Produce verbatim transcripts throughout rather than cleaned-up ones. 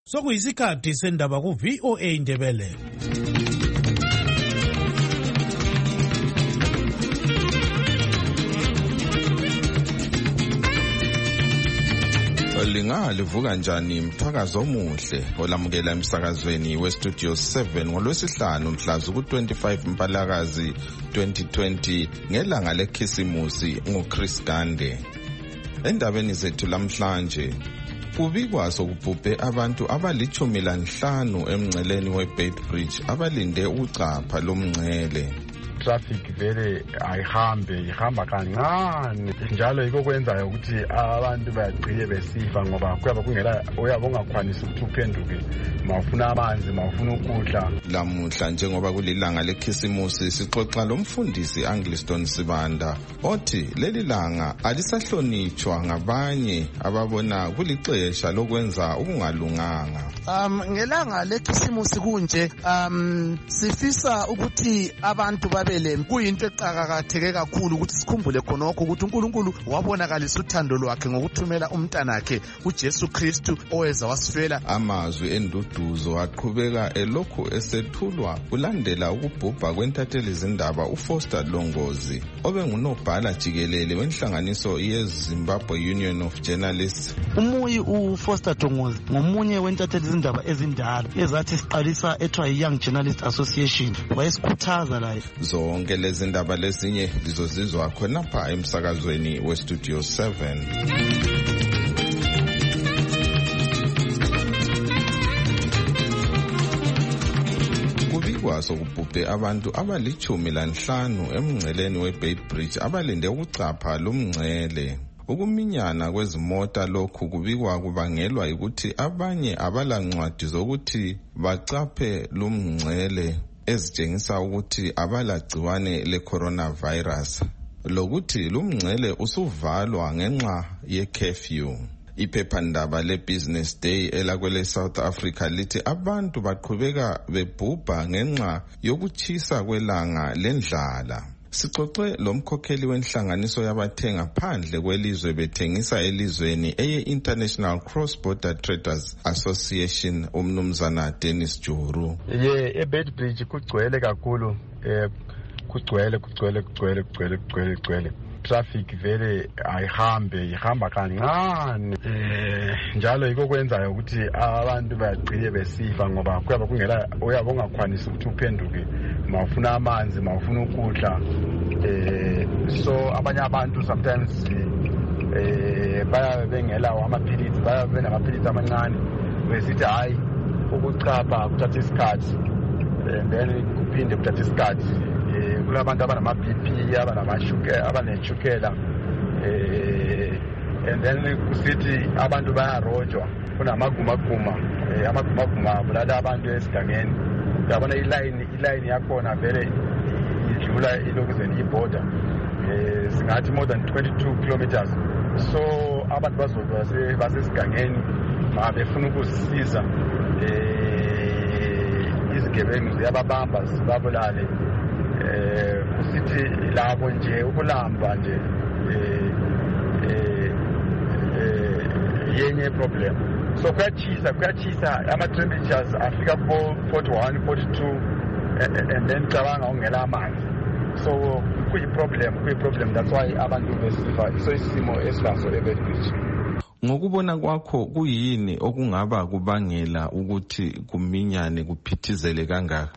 Sokuyisikhathi sendaba ku V O A Indebele. Lingalivuka njani mthakazo omuhle olamukela emsakazweni we Studio seven ngolwesihlanu mhla ku twenty-five Mpalakazi twenty twenty ngelanga lekhisimusi nguChris Gande. Endabeni zethu lamhlanje kubikwa sokubhubhe abantu abalichumi lanhlanu emngceleni weBeitbridge abalinde ucapha lomngcele. Traffic vele ayihambe ihamba kancane njalo yiko kwenzayo ukuthi abantu bagciye besifa ngoba kuyaba kungela uyabo ongakwanisa ukuthi uphenduke mawufuna amanzi mawufuna ukudla. Lamuhla njengoba kulilanga lekhisimusi sixoxa lomfundisi Angliston Sibanda othi leli langa alisahlonitshwa ngabanye ababona kulixesha lokwenza okungalunganga. Um ngelanga lekhisimusi kunje um sifisa ukuthi abantu babe kuyinto eqhakatheke kakhulu ukuthi sikhumbule khonokho ukuthi uNkulunkulu wabonakalisa uthando lwakhe ngokuthumela umntanakhe uJesu Kristu oweza wasifela. Amazwi enduduzo aqhubeka elokhu esethulwa kulandela ukubhubha kwentatheli izindaba uFoster Longozi obengunobhala jikelele wenhlanganiso yeZimbabwe Union of Journalists. Umuyi uFoster Longozi ngomunye wentatheli izindaba ezindala ezathi siqalisa ethiwa Young Journalist Association wayesikhuthaza la zonke lezi ndaba lezinye lizozizwa khonapha emsakazweni we Studio seven. Kubikwa sokubhubhe abantu abalichumi lanhlanu emngceleni weBeitbridge abalinde ukucapha lomngcele. Ukuminyana kwezimota lokhu kubikwa kubangelwa ukuthi abanye abalancwadi zokuthi bacaphe lomngcele ezitshengisa ukuthi abalagciwane le-coronavirus lokuthi lumngcele usuvalwa ngenxa ye-curfew. Iphephandaba le-Business Day elakwele South Africa lithi abantu baqhubeka bebhubha ngenxa yokuchisa kwelanga lendlala. Sixoxe lomkhokheli wenhlanganiso yabathenga phandle kwelizwe bethengisa elizweni eye-International Cross Border Traders Association umnumzana Dennis Juru. Ye eBeitbridge kugcwele kakhulu eh kugcwele kugcwele kugcwele kugcwele kugcwele kugcwele traffic vele ayihambe ihamba kancane eh njalo yiko kwenzayo ukuthi abantu bagciye besifa ngoba kuyaba kungela uyabo ongakwanisa ukuthi uphenduke mawufuna amanzi mawufuna ukudla eh so abanye abantu sometimes eh baya bengela amaphilisi baya benamaphilisi amancane besithi hayi ukucapha kuthatha isikhathi and then kuphinde kuthatha isikhathi eh kulabantu abanama B P abanamashukela abaneshukela eh and then kusithi abantu bayarojwa kunamagumaguma eh amagumaguma bulala abantu esigangeni yabona iline iline yakhona vele idlula ilokuzeni iborder eh singathi more than twenty-two kilometers so abantu bazodwa basesigangeni mabefuna ukusisiza eh izigebengu ziyababamba sibabulale eh kusithi labo nje ukulamba nje eh eh yenye problem so kuyachisa kuyachisa ama temperatures afika ku forty-one forty-two and then cabanga ongela amanzi so kuyi problem kuyi problem that's why abantu besifa so isimo esilaso eBeitbridge. Ngokubona kwakho kuyini okungaba kubangela ukuthi kuminyane kuphithizele kangaka?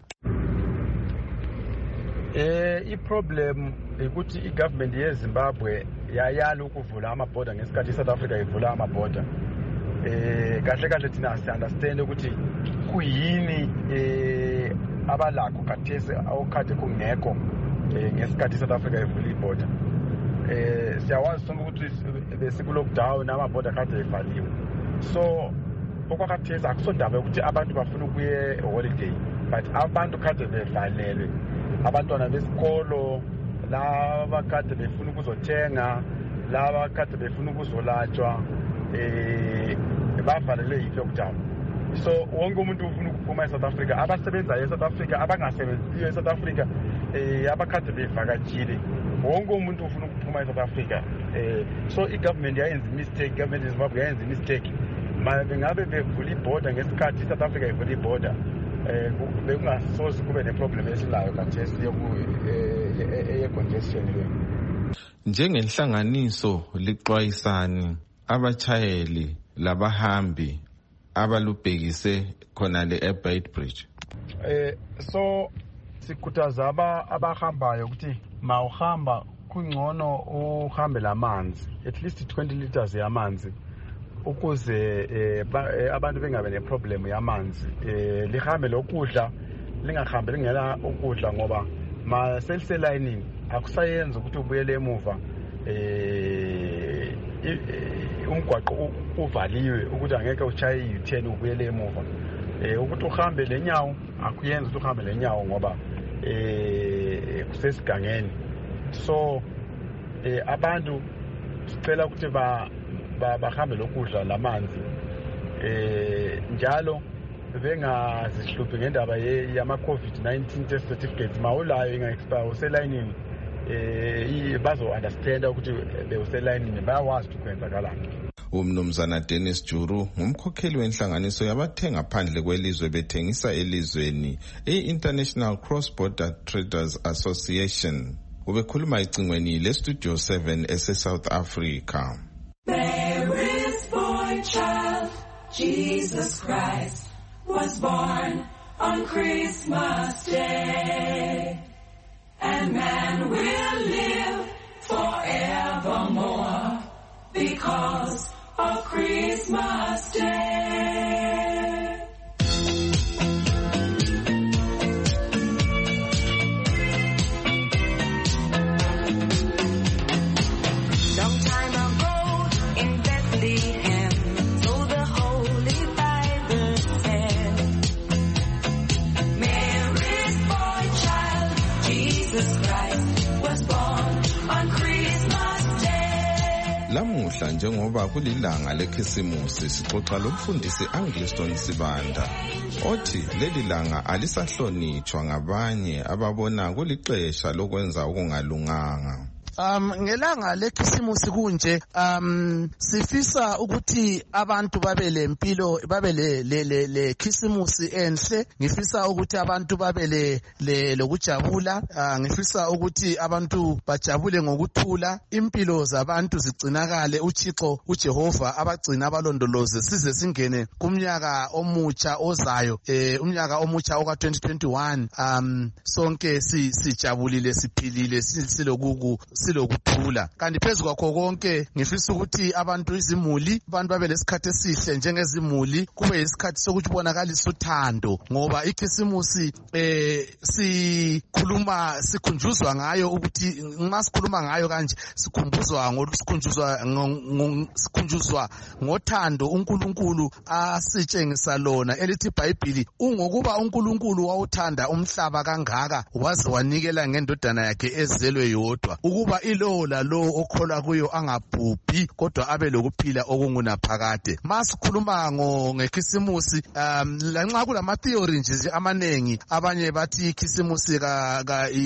Eh iproblem ukuthi igovernment yeZimbabwe yayala ukuvula amaborder ngesikhathi iSouth Africa ivula amaborder. Eh kahle kahle thina si understand ukuthi kuyini eh abalakho kathese awukade kungekho ngesikhathi iSouth Africa ivula iborder. Eh siyawazi sonke ukuthi besiku lockdown amaborder kade evaliwe. So okwakathese akusondaba ukuthi abantu bafuna ukuye holiday but abantu kade bevalelwe. Abantwana besikolo laba kade befuna ukuzothenga laba kade befuna ukuzolatshwa eh bavalele i-lockdown. So wonke umuntu ufuna ukuphuma eSouth Africa abasebenza eSouth Africa abangasebenzi eSouth Africa eh abakade bevakatshile wonke umuntu ufuna ukuphuma eSouth Africa eh so igovernment yayenza mistake government yeZimbabwe yayenza mistake bengabe bevula ibhoda ngesikhathi South Africa ivula ibhoda eh bekungasoze kube neproblem esilayo khathesi ye-congestion le. Njengenhlanganiso lixwayisani abachayeli labahambi abalubhekise khona le Beitbridge. Eh so sikhuthaza aba abahambayo ukuthi mawuhamba kungcono uhambe lamanzi at least twenty liters yamanzi ukuze abantu bengabe neproblem yamanzi. Eh lihambe lokudla lingahambe lingela ukudla ngoba ma self-lining akusayenza ukuthi ubuyele emuva eh umgwaqo uvaliwe ukuthi angeke uchaye i-U ten ubuyele emuva. Eh ukuthi uhambe lenyawo akuyenza ukuthi uhambe lenyawo ngoba eh kusesigangeni. So eh abantu sicela ukuthi ba bahambe lokudla lamanzi eh njalo bengazihluphi ngendaba yama COVID nineteen test certificates mawulayo inga expire uselayinini eh bazo understand ukuthi bewuselayinini bayawazi ukwenzakalani. Umnumzana Dennis Juru ngumkhokheli wenhlanganiso yabathenga phandle kwelizwe bethengisa elizweni i-International Cross Border Traders Association. Ubekhuluma icingweni le Studio seven ese South Africa. Mary's boy child, Jesus Christ, was born on Christmas Day, and man will live forevermore because of Christmas Day. Long time ago in Bethlehem, so the Holy Bible said, Mary's boy child, Jesus Christ, was born on Christmas Day. Lamuhla njengoba kulilanga lekhisimusi sixoxa lomfundisi Angliston Sibanda othi leli langa alisahlonitshwa ngabanye ababona kulixesha lokwenza okungalunganga. Um ngelanga lekhisimusi kunje um sifisa ukuthi abantu babe lempilo babe le le le khisimusi enhle. Ngifisa ukuthi abantu babe le lokujabula. Ngifisa ukuthi abantu bajabule ngokuthula, impilo zabantu zigcinakale, uThixo uJehova abagcina abalondoloze size singene kumnyaka omutsha ozayo, eh umnyaka omutsha oka twenty twenty-one. Um sonke sijabulile siphilile silokuku silokuthula. Kanti phezulu kwakho konke ngifisa ukuthi abantu izimuli abantu babe lesikhathi esihle njengezimuli, kube isikhathi sokuthi bonakalisa uthando ngoba ikhisimusi eh sikhuluma sikhunjuzwa ngayo ukuthi nxa sikhuluma ngayo kanje sikhumbuzwa ngosikhunjuzwa sikhunjuzwa ngothando uNkulunkulu asitshengisa lona elithi iBhayibheli ungokuba uNkulunkulu wawuthanda umhlaba kangaka waze wanikela ngendodana yakhe ezelwe yodwa ukuba ilo lalo okholwa kuyo angabhubhi kodwa abe lokuphila okungunaphakade. Masikhuluma ngekhisimusi um lanxa kulama theory nje amanengi, abanye bathi ikhisimusi ka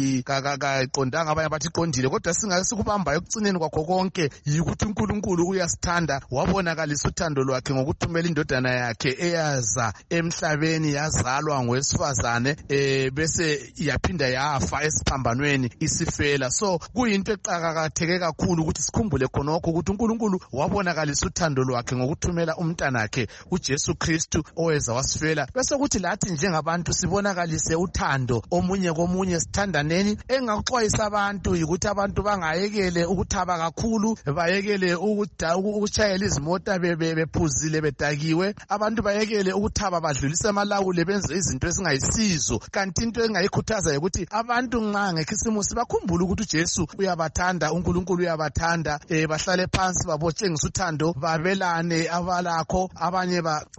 ka ka qondanga, abanye bathi qondile, kodwa singake sikubamba ekucineni kwakho konke yikuthi uNkulunkulu uyasithanda wabonakalisa uthando lwakhe ngokuthumela indodana yakhe eyaza emhlabeni yazalwa ngowesifazane eh bese yaphinda yafa esiphambanweni isifela. So kuyinto eqhakatheke kakhulu ukuthi sikhumbule khonokho ukuthi uNkulunkulu wabonakalisa uthando lwakhe ngokuthumela umntanakhe uJesu Kristu oweza wasifela, bese kuthi lathi njengabantu sibonakalise uthando omunye komunye, sithandaneni. Engakuxwayisa abantu ukuthi abantu bangayekele ukuthaba kakhulu, bayekele ukuchayela izimota bephuzile bedakiwe, abantu bayekele ukuthaba badlulise amalawule benze izinto ezingayisizo. Kanti into engayikhuthaza ukuthi abantu nxa ngekhisimusi bakhumbule ukuthi uJesu uyabathanda, uNkulunkulu uyabathanda, eh bahlale phansi babotshengisa uthando, babelane abalakho, abanye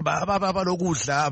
abalokudla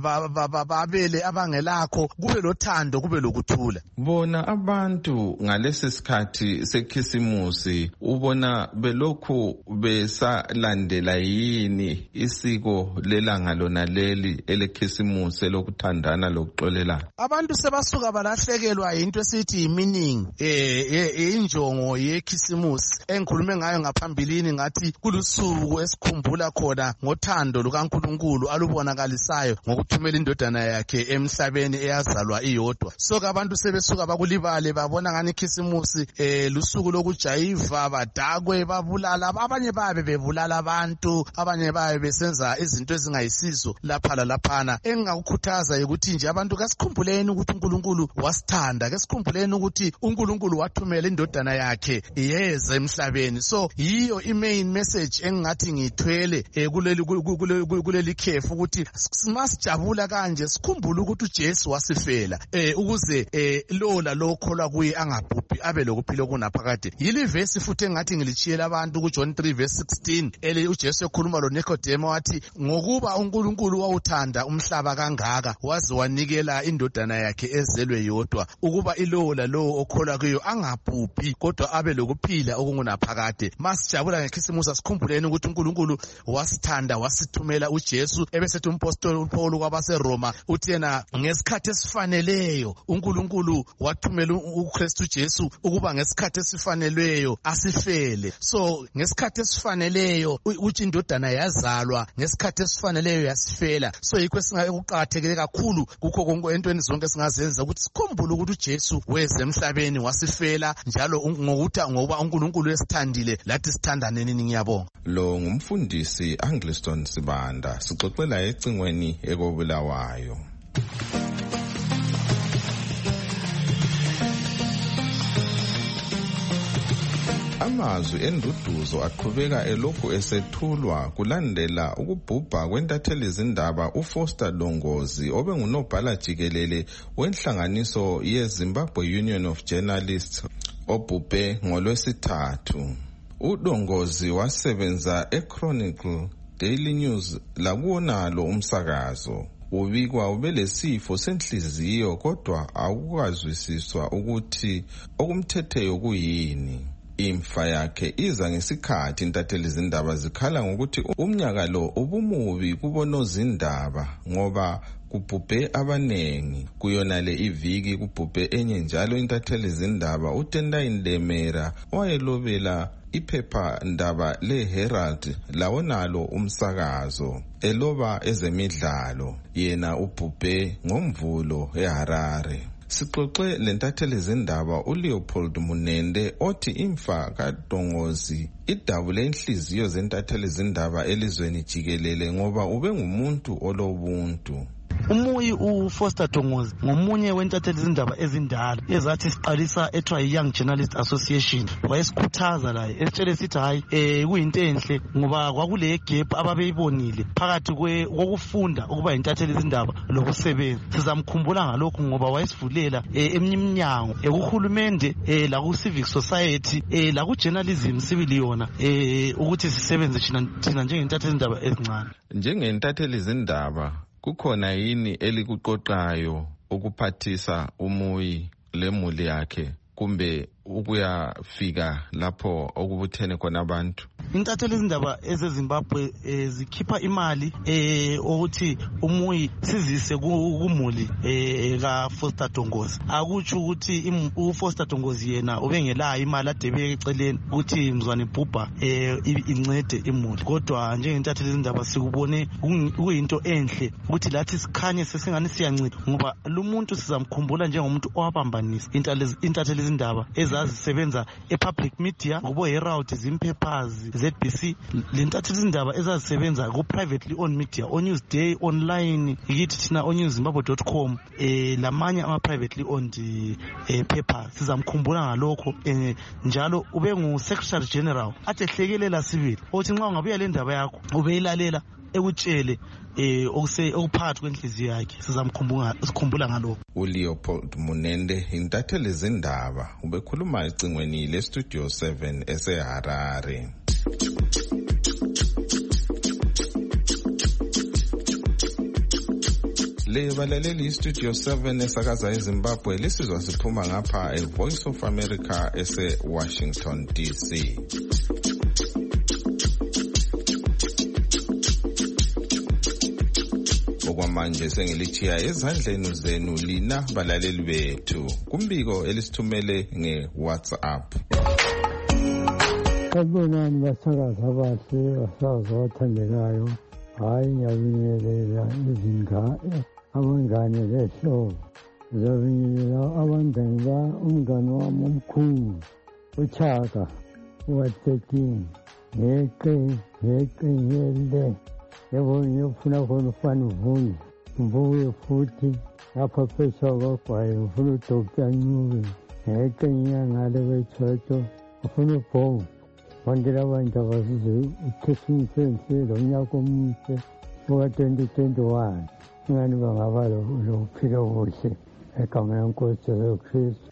babele abangelakho, kube lothando kube lokuthula. Bona abantu ngalesi sikhathi sekhisimusi ubona belokhu besalandela yini isiko lelanga lona leli elekhisimusi lokuthandana lokuxolelana? Abantu sebasuka balahlekelwa into esithi meaning, eh injongo yekhisimusi engikhulume ngayo ngaphambilini ngathi kulusuku esikhumbula khona ngothando lukaNkulunkulu alubonakalisayo ngokuthumela indodana yakhe emhlabeni eyazalwa iyodwa. So abantu sebesuka bakulibale babona ngani ikhisimusi eh lusuku lokujayiva badakwe babulala abanye babe bebulala abantu abanye babe besenza izinto ezingayisizo lapha lalaphana. Engingakukhuthaza ukuthi nje abantu kasikhumbuleni ukuthi uNkulunkulu wasithanda, kasikhumbuleni ukuthi uNkulunkulu wathumela indodana yakhe yeze emhlabeni. So yiyo i-main message engingathi ngithwele kuleli kuleli khefu ukuthi masijabula kanje sikhumbule ukuthi uJesu wasifela eh ukuze eh lo la lo kholwa kuye angabhubhi abe lokuphila kunaphakade. Yili verse futhi engathi ngilichiyela abantu ku John three verse sixteen ele uJesu ekhuluma lo Nicodemus wathi ngokuba uNkulunkulu wawuthanda umhlaba kangaka waze wanikela indodana yakhe ezelwe yodwa ukuba ilola lo okholwa kuyo angabhubhi kodwa abe lokuphila okungunaphakade. Masijabula ngekhisimusi asikhumbuleni ukuthi uNkulunkulu wasithanda wasithumela uJesu. Ebesethi umpostoli uPaul kwabase Roma uthi yena ngesikhathi esifaneleyo uNkulunkulu wathumela uKristu Jesu ukuba ngesikhathi esifaneleyo asifele. So ngesikhathi esifaneleyo uthi indodana yazalwa ngesikhathi esifaneleyo yasifela. So yikho esingaqhakathekile kakhulu kukho konke entweni zonke singazenza ukuthi sikhumbule ukuthi uJesu weze emhlabeni wasifela njalo ngokuthi ngoba uNkulunkulu esithandile lathi sithandane nini. Ngiyabonga. Lo ngumfundisi Angliston Sibanda sixoxela ecingweni ekobulawayo. Amazwi enduduzo aqhubeka elokhu esethulwa kulandela ukubhubha kwentatheli izindaba uFoster Dongozi obengunobhala jikelele wenhlanganiso yeZimbabwe Union of Journalists obhubhe ngolwesithathu. uDongozi wasebenza eChronicle Daily News lakuwonalo umsakazo. Ubikwa ubelesifo senhliziyo kodwa akukazwisiswa ukuthi okumthetheyo kuyini. Imfa yakhe iza ngesikhathi intatheli izindaba zikhala ngokuthi umnyaka lo ubumubi kubonozindaba ngoba kubhubhe abanengi. Kuyonale iviki kubhubhe enye njalo intatheli izindaba uTendai Ndemera owayelobela iphepha ndaba leHerald lawonalo umsakazo eloba ezemidlalo. Yena ubhubhe ngomvulo eHarare. Sixoxe lentatheli izindaba uLeopold Munende othi imfa kaDongozi idabule inhliziyo zentatheli izindaba elizweni jikelele ngoba ube ngumuntu olobuntu. Umuyi uFoster Dongozi ngomunye wentatheli izindaba ezindala ezathi siqalisa ethiwa Young Journalist Association. Wayesikhuthaza la esitshele sithi hayi eh kuyinto enhle ngoba kwakule gap ababeyibonile phakathi kokufunda ukuba intatheli izindaba lokusebenza. Sizamkhumbula ngalokho ngoba wayesivulela eminyango ekuhulumende la ku civic society la ku journalism civil yona eh ukuthi sisebenze thina njengentatheli izindaba ezincane. Njengentatheli izindaba kukhona yini elikuqoqayo ukuphathisa umuyi lemuli yakhe kumbe ukuyafika lapho okubuthene khona abantu? Intatheli izindaba ezeZimbabwe zikhipha imali eh ukuthi umuyi sizise kumuli eh ka Foster Dongozi. Akutsho ukuthi uFoster Dongozi yena ubengelayo imali adebeke eceleni ukuthi mzwane bhubha eh incede imuli. Kodwa njengentatheli izindaba sikubone kuyinto enhle ukuthi lathi sikhanye sesingani siyancida ngoba lo muntu sizamkhumbula njengomuntu owabambanisa intatheli izindaba ezazisebenza epublic media kubo Herald, Zimpapers, Z B C. Lentatheli izindaba ezazisebenza ku privately owned media on Newsday online yithi thina on news zimbabwe dot com eh lamanye ama privately owned eh papers. Sizamkhumbula ngalokho eh njalo ube ngu secretary general atehlekelela civil uthi nxa ungabuya le ndaba yakho ubeyilalela ekutshele eh okuse okuphakathi kwenhliziyo yakhe. Sizamkhumbula sikhumbula ngalokho. uLeopold Munende intatheli izindaba ubekhuluma ecingweni le Studio seven eseHarare. Le balaleli Studio seven esakaza eZimbabwe lisizwa siphuma ngapha eVoice of America ese Washington D C. Okwamanje sengilichiya ezandleni zenu lina balaleli bethu kumbiko elisithumele ngeWhatsApp. Sabonani basakazi abahle basazi abathandekayo, hhayi ngiyabingelela izingane abangane behlobo, ngiyabingelela abangane ba umngane wami omkhulu uChaka uwa-thirteen ngeqe ngeqe ngiyele yebo ngiyofuna khona ufana uvunge ngibuye futhi lapha phesheya kwagwayi ngifuna udoktor Ncube ngeqe ngiyangale kwetshotsho ngifuna ubhongo bonke labantu abasize ukhisimiseni lonyaka omuhle uka-twenty twenty-one ingani bangaba lokuphila okuhle egama lenkosi Jesu Kristu.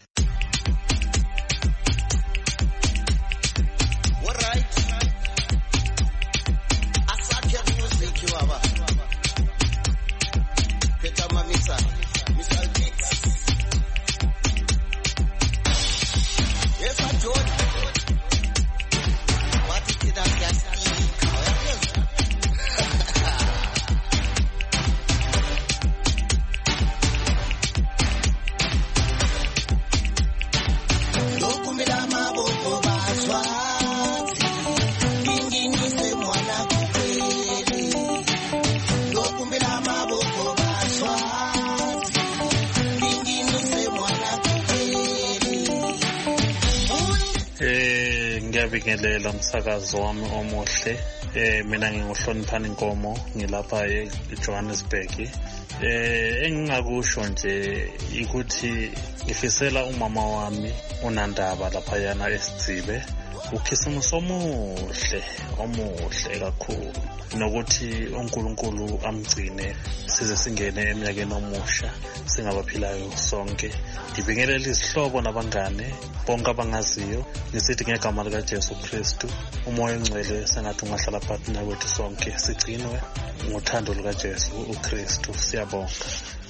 Ngiyabingelela umsakazo wami omuhle. Eh mina nginguhloniphani Nkomo ngilapha eJohannesburg. Eh engingakusho nje ukuthi ngifisela umama wami uNandaba lapha yana eSidzibe ukhisimusi omuhle omuhle kakhulu nokuthi uNkulunkulu amgcine size singene eminyakeni omusha singabaphilayo sonke. Ngibingelela izihlobo nabangane bonke abangaziyo ngisithi ngegama lika Jesu Kristu umoya ongcwele sengathi ungahlala phakathi nakwethu sonke sigcinwe ngothando luka Jesu uKristu. Siyabonga.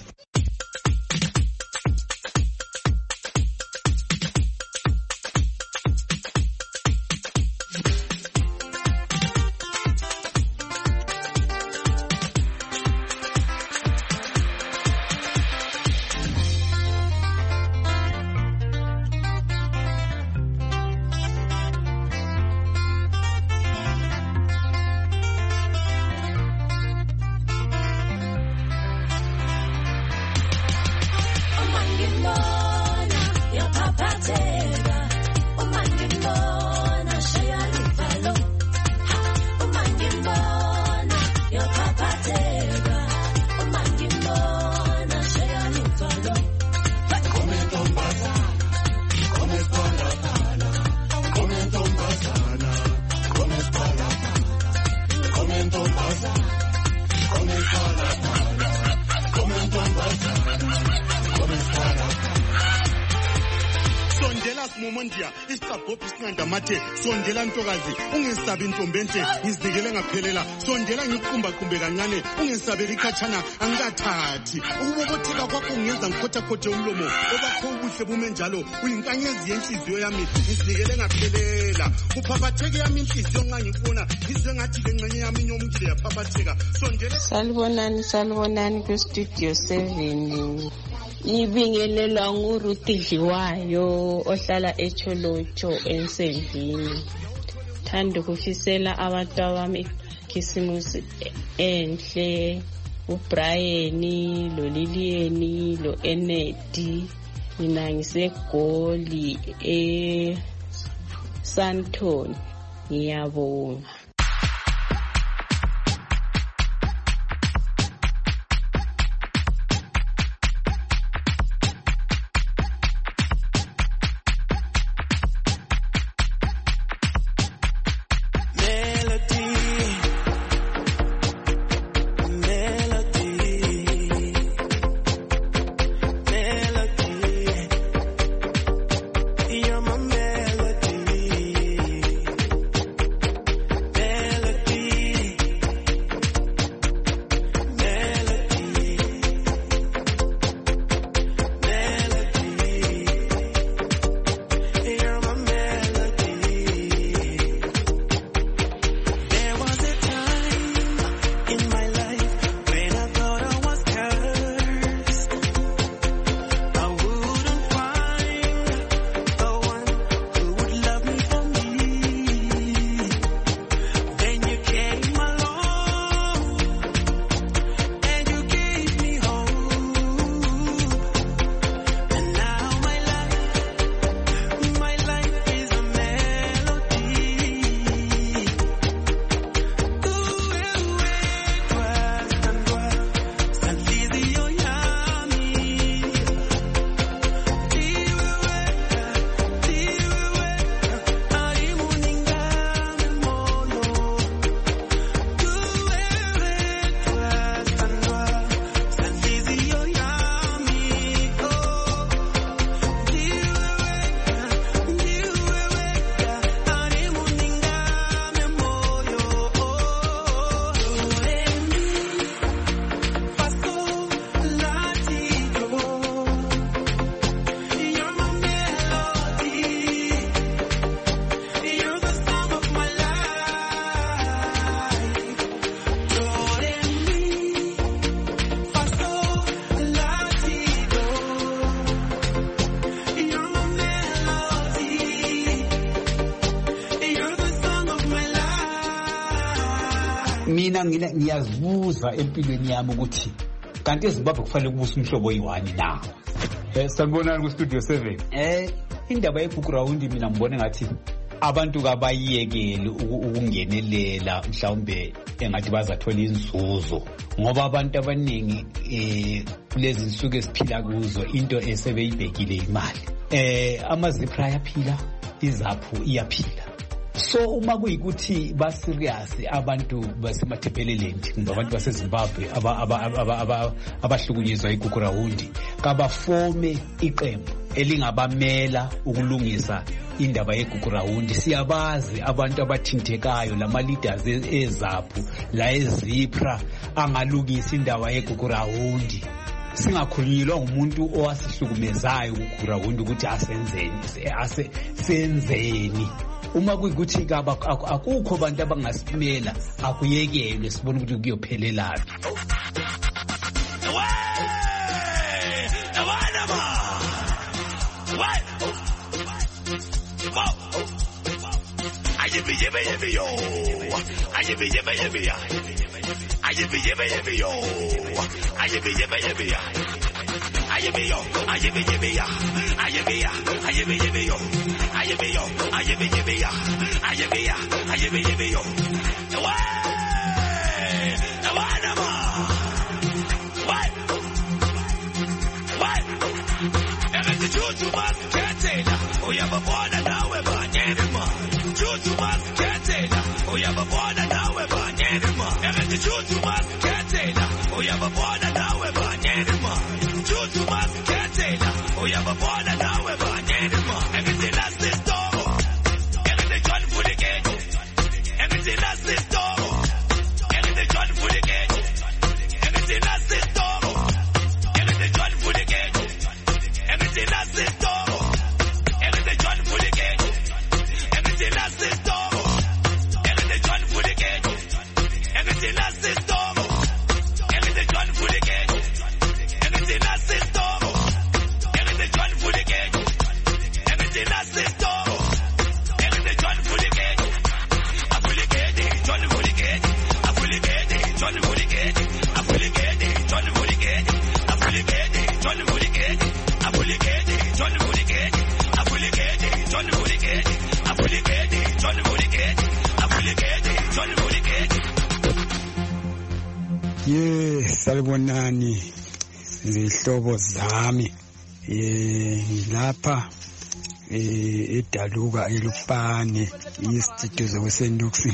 Sondela ntokazi ungesabi intombente ngizidikele ngaphelela sondela ngiqhumba qhumbe kancane ungesabeli khatshana angikathathi ukubobotheka kwakho ngenza ngikhotha khothe umlomo obakho ubuhle bume njalo uyinkanyezi yenhliziyo yami ngizidikele ngaphelela uphaphatheke yami inhliziyo nxa ngikubona ngizwe ngathi lengxenye yami inyomukile yaphaphatheka sondela. Salibonani salibonani ku studio seven. Ngibingelelwa nguRuthi Dliwayo ohlala eCholocho eNsevini. Thanda ukufisela abantu abami ikhisimusi enhle uBrian lo Lilian lo Enedi mina ngisegoli eSanton. Ngiyabonga. mina ngiyazibuza empilweni yami ukuthi kanti eZimbabwe kufanele kubusa umhlobo oyi-one na. Eh sanibonani ku Studio seven. Eh indaba yeGugurawundi mina ngibone ngathi abantu kabayiyekele ukungenelela mhlawumbe engathi bazathola inzuzo ngoba abantu abaningi eh kulezi nsuku esiphila kuzo into esebeyibhekile imali. Eh amazipra ayaphila, izaphu iyaphila. So uma kuyikuthi ba serious abantu basemathepheleleni ngabantu baseZimbabwe abahlukunyezwa iGugurawundi kabafome iqembu elingabamela ukulungisa indaba yeGugurawundi. Siyabazi abantu abathintekayo lama leaders ezaphu la ezipra angalungisa indaba yeGugurawundi. Singakhulunyilwa umuntu owasihlukumezayo uGugurawundi ukuthi asenzeni ase senzeni. Uma kuyikuthi kaba akukho abantu abangasimela akuyekelwe sibone ukuthi kuyophelelaphi. Ayibi yibi yibi yo, ayibi yibi yibi ya, ayibi yibi yibi yo, ayibi yibi yibi ya, ayibi yo, ayibi yibi ya, ayibi ya, ayibi yibi yo, ayibi yo, ayibi yibi ya, ayibi ya, ayibi yibi yo. Way, nawana ma, way, way. Every juju man ketela, uyababona nawe banyeni ma. Juju man ketela, uyababona nawe banyeni ma. Every juju man ketela, uyababona nawe banyeni ma. Juju man ketela, uyababona nawe banyeni ma. Everything that's this door, everything John for the gate. Everything that's this door, everything John for the gate. Everything that's this door, everything John for the gate. Everything that's this door, everything John for the gate. Everything that's this door, everything John for the gate. Everything that's this door, everything John for the gate. Everything that's this door, everything John for the gate. Everything that's this door, everything John for the gate. I fully get it, John for the gate. I fully get it, John for the gate. I fully get it, John for the gate. I fully get it, John for the gate. I fully get it, John for the gate. I fully get it, John for the gate. I fully get it, John for the gate. I fully get it, John for the gate. Yes, salibonani zihlobo zami. Eh lapha eh edaluka elupane istudio zokusenduksi.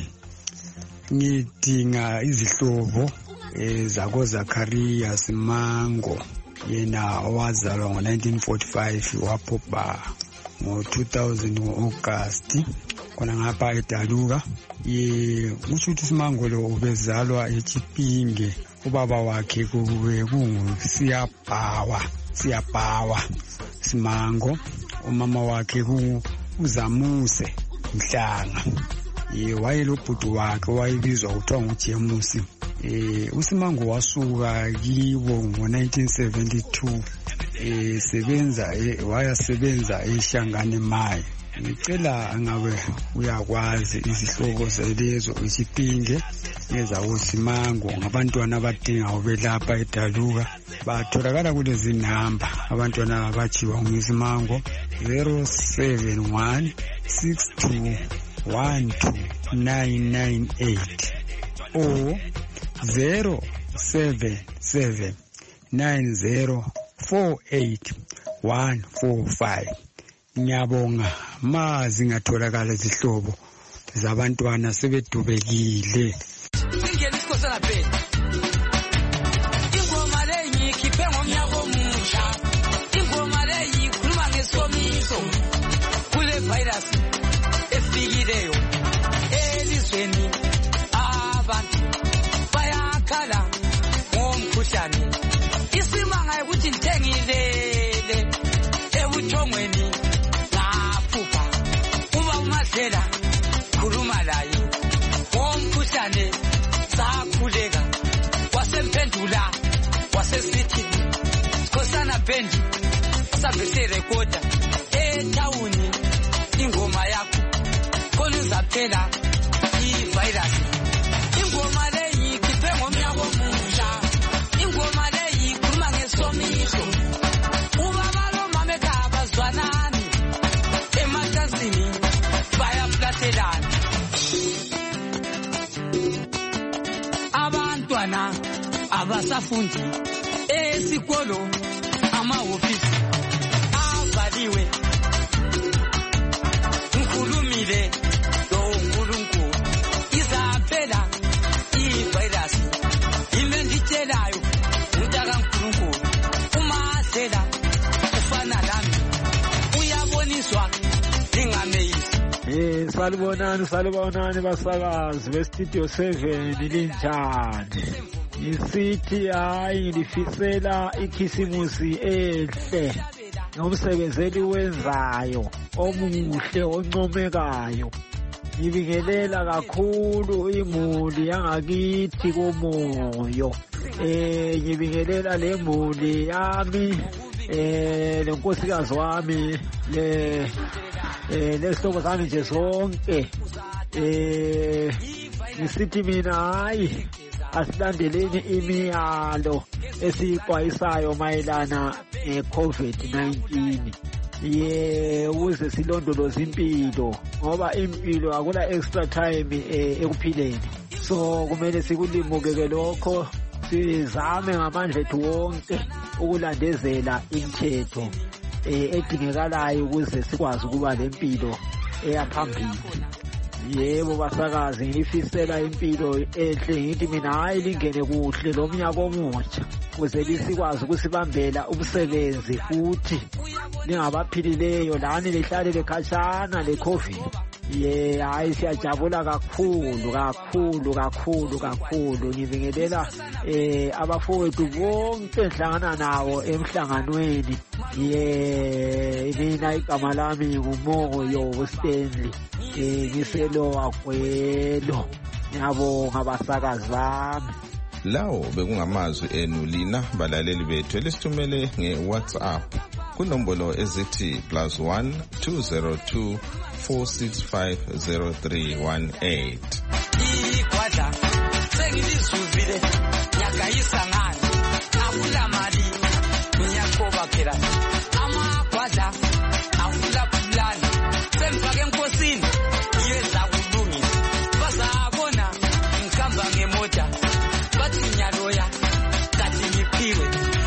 Ngidinga izihlobo ezako Zacharias Mango yena owazalwa ngo nineteen forty-five waphupha ngo two thousand ngo-August khona ngapha edaluka. Ye usho ukuthi Simango lo ubezalwa eChipinge, ubaba wakhe kube kunguSiyabhawa Siyabhawa Simango, umama wakhe uZamuse Mhlanga. Ye wayelobhuti wakhe wayebizwa kuthiwa nguJemusi. Eh uSimango wasuka kiwo ngo nineteen seventy-two eh sebenza wayasebenza eShangane Mai. Ngicela angabe uyakwazi izihlobo zelezo iSipinge ngeza uSimango ngabantwana abadinga ubelapha edaluka batholakala kulezi namba abantwana abachiwa nguSimango zero seven one six two one two nine nine eight or zero seven seven nine zero four eight one four five. Ngiyabonga mazi ngatholakala izihlobo zabantwana sebedubekile. Ingene isikosana phela. Ingoma leyi ikhiphe ngomnyaka omusha. Ingoma leyi ikhuluma ngesomiso. Kule virus efikileyo elizweni abantu bayakhala ngomkhuhlane. Isimanga ukuthi ngithengilele ebuthongweni. Uba khuluma laye womkhuhlane sakhuleka wasemphendula wasesithi Khosana Band sabese recorder etawuni ingoma yakho khona uzaphela ivirus ingoma abantwana abasafundi esikolo amahofisi avaliwe ngikhulumile lo uNkulunkulu izaphela ivirus yimi nditshelayo untaka uNkulunkulu uMandela ufana lami uyaboniswa ningameyisi. Eh salibonani salibonani basakazi bestudio seven linjani. Isithi hayi ngilifisela ikhisimusi ehle nomsebenzeli wenzayo omuhle oncomekayo. Ngibingelela kakhulu imuli yangakithi komoyo. Eh ngibingelela le muli yami eh lenkosikazi wami le eh lesihlobo sami nje sonke. Eh ngisithi mina hayi asilandeleni imiyalo esixwayisayo mayelana ne-COVID nineteen. Ye ukuze silondoloze impilo ngoba impilo akula extra time ekuphileni. So kumele sikulimukeke lokho sizame ngamandla ethu wonke ukulandezela imithetho edingekalayo ukuze sikwazi ukuba lempilo eyaphambili. Yebo basakazi ngifisela impilo enhle ngithi mina hayi lingene kuhle lo mnyaka omutsha ukuze lisikwazi ukusibambela umsebenzi futhi ningabaphilileyo lani lihlale lekhatshana le-COVID. Ye hayi siyajabula kakhulu kakhulu kakhulu kakhulu. Ngibingelela eh abafowethu bonke enhlangana nawo emhlanganweni. Ye mina igama lami nguMoyo Stanley eh ngiselo akwelo. Ngiyabonga basakazi bami. Lawo bekungamazwi enu lina balaleli bethu elisithumele nge-WhatsApp kunombolo ezithi plus one two zero two four six five zero three one eight. Ikwadla sengilizuvile yakayisa ngani akula mali ngiyakoba phela amakwadla akula pulani semfake enkosini yeza kulungisa bazabona ngihamba ngemoto bathi nyaloya kathi ngiphiwe.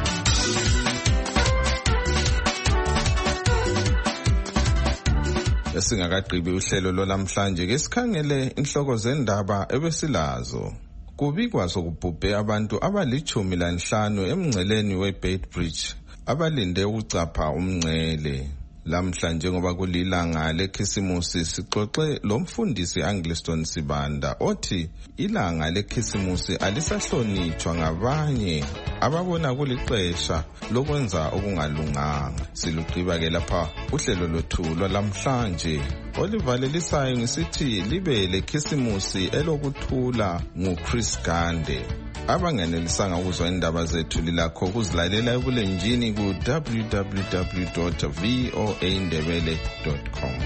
Esingakagqibi uhlelo lolamhlanje ke sikhangele inhloko zendaba ebesilazo. Kubikwa sokubhubhe abantu abalichumi lanhlanu emngceleni weBeitbridge abalinde ukucapha umngcele. Lamhlanje ngoba kulilanga lekhisimusi sixoxe lomfundisi Angliston Sibanda othi ilanga lekhisimusi alisahlonitshwa ngabanye ababona kulixesha lokwenza okungalunganga. Silugqiba ke lapha uhlelo lwethu lwalamhlanje olivalelisayo ngisithi libe lekhisimusi elokuthula nguChris Gande. Abangenelisanga ukuzwa indaba zethu lilakho kuzilalela ebulenjini ku w w w dot voa ndebele dot com.